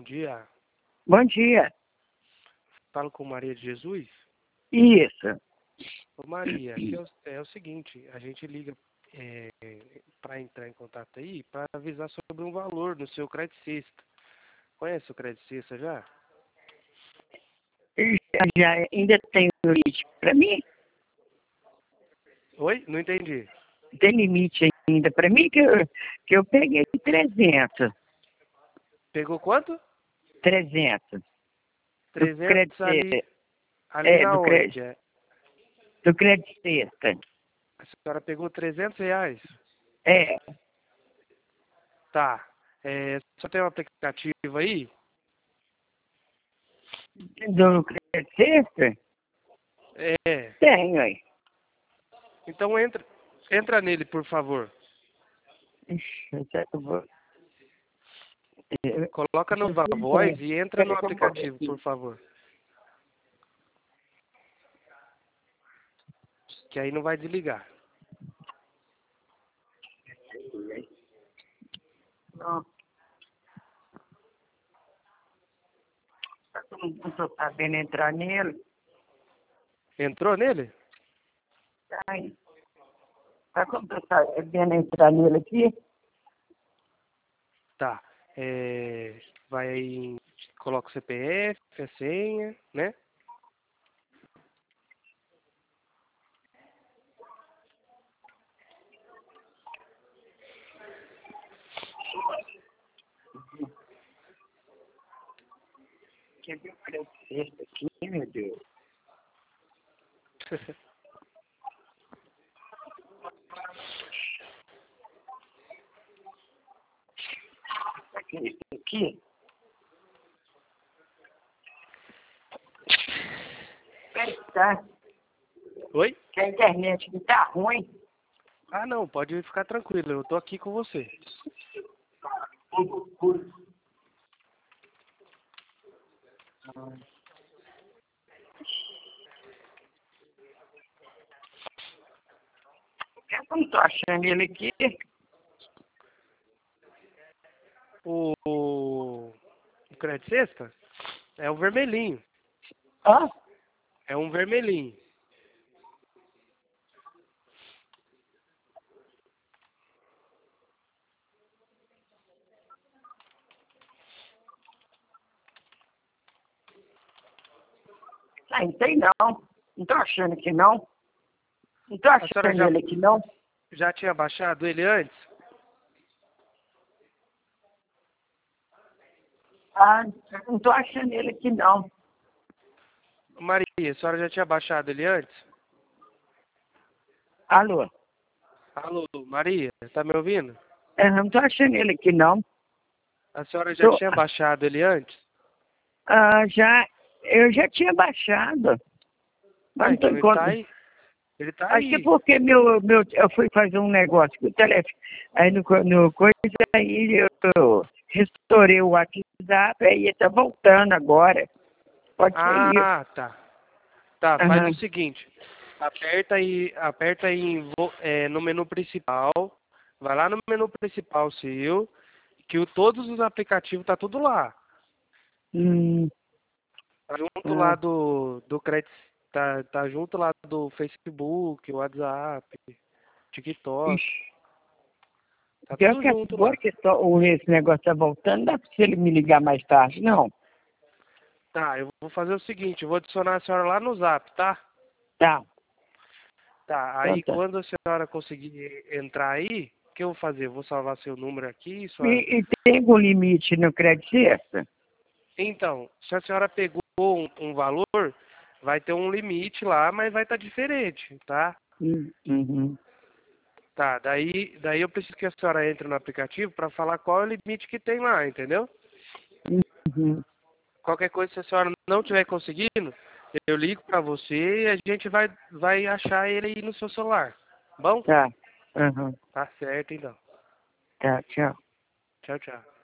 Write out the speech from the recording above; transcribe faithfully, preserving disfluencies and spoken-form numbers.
dia. Bom dia. Falo com Maria de Jesus? Isso. Ô Maria, aqui é o, é o seguinte, a gente liga é, para entrar em contato aí para avisar sobre um valor no seu Crédito Sexta. Conhece o Crédito Sexta já? Já, já ainda tem limite para mim? Oi? Não entendi. Tem limite ainda para mim que eu, que eu peguei trezentos. Pegou quanto? trezentos. Do trezentos ali, crédito, ali é, na do onde? crédito, É? do crédito sexta. A senhora pegou trezentos reais? É, Tá. É, só tem um aplicativo aí? do crédito sexta? É. Tenho aí. Então entra, entra nele, por favor. Ixi, eu já vou... eu- Coloca no eu Viva não Voz tenho. e entra no Peraí que eu vou ver aplicativo, aqui. por favor. Que aí não vai desligar. Não. Não estou sabendo entrar nele. Entrou nele? Tá aí. Tá como estou sabendo entrar nele aqui? Tá. É, vai aí, em- coloca o C P F, a senha, né? Quer ver o crédito sexta aqui, meu Deus? Aqui, isso aqui. Peraí, tá? Oi? Que a internet aqui tá ruim. Ah, não, pode ficar tranquilo, eu tô aqui com você. Eu não tô achando ele aqui. O, o, o Crédito Sexta é o vermelhinho. Ó, É um vermelhinho. ah, não tem não. Não tô achando aqui não. Não tô A senhora achando já, ele aqui não. já tinha baixado ele antes? Ah, não tô achando ele aqui não. Maria, a senhora já tinha baixado ele antes? Alô? Alô, Maria, tá me ouvindo? Eu não tô achando ele aqui não. A senhora já Tô, tinha baixado ele antes? ah, já, eu já tinha baixado. Mas Ah, não tô então ele tá encontrando. aí. Ele tá Acho que é aí. porque meu, meu, eu fui fazer um negócio com o telefone. Aí no, co- no coisa aí eu, eu restaurei o WhatsApp, aí tá voltando agora. Pode ser isso. Ah, tá. Tá, faz o Aham. seguinte. Aperta aí, aperta aí em vo- é, no menu principal. Vai lá no menu principal seu, que o, todos os aplicativos tá tudo lá. Hum, Tá junto lá ah, do, do crédito, tá, tá junto lá do Facebook, WhatsApp, TikTok. ixi. Tá Pior tudo que junto agora lá. que só, o, esse negócio tá voltando, não dá pra ele me ligar mais tarde, não. Tá, eu vou fazer o seguinte, eu vou adicionar a senhora lá no Zap, tá? Tá, Tá, então aí tá. quando a senhora conseguir entrar aí, o que eu vou fazer? Eu vou salvar seu número aqui, sua... E, e tem algum limite no crédito sexta? Então, se a senhora pegou um, um valor, vai ter um limite lá, mas vai estar diferente, tá? Hum, uhum, Tá, daí, daí eu preciso que a senhora entre no aplicativo para falar qual é o limite que tem lá, entendeu? uhum. Qualquer coisa, se a senhora não estiver conseguindo, eu ligo para você e a gente vai, vai achar ele aí no seu celular. Bom? Tá, uhum, Tá certo, então. tá, tchau. Tchau, tchau.